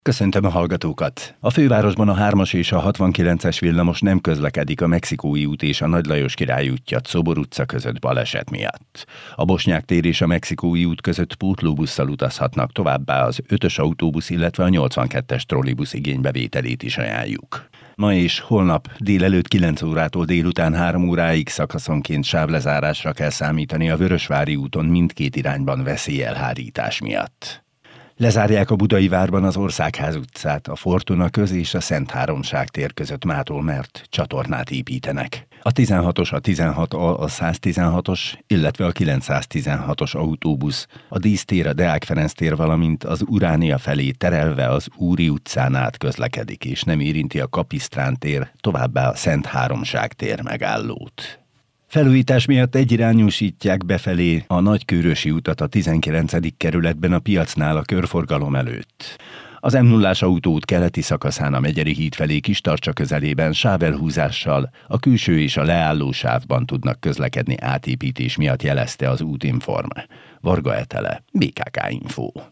Köszöntöm a hallgatókat! A fővárosban a 3-as és a 69-es villamos nem közlekedik a Mexikói út és a Nagy Lajos Király útja Czobor utca között baleset miatt. A Bosnyák tér és a Mexikói út között pótlóbusszal utazhatnak, továbbá az 5-ös autóbusz, illetve a 82-es trollibusz igénybevételét is ajánljuk. Ma és holnap délelőtt 9 órától délután 3 óráig szakaszonként sávlezárásra kell számítani a Vörösvári úton mindkét irányban veszélyelhárítás miatt. Lezárják a Budai várban az Országház utcát, a Fortuna köz és a Szent Háromság tér között mától, mert csatornát építenek. A 16-os, a 16A, a 116-os, illetve a 916-os autóbusz a Dísztér, a Deák Ferenc tér, valamint az Uránia felé terelve az Úri utcán át közlekedik, és nem érinti a Kapisztrán tér, továbbá a Szent Háromság tér megállót. Felújítás miatt egyirányúsítják befelé a Nagykőrösi utat a 19. kerületben a piacnál a körforgalom előtt. Az M0-ás autóút keleti szakaszán a Megyeri híd felé Kistarcsa közelében sávelhúzással a külső és a leálló sávban tudnak közlekedni átépítés miatt, jelezte az Útinform. Varga Etele, BKK Info.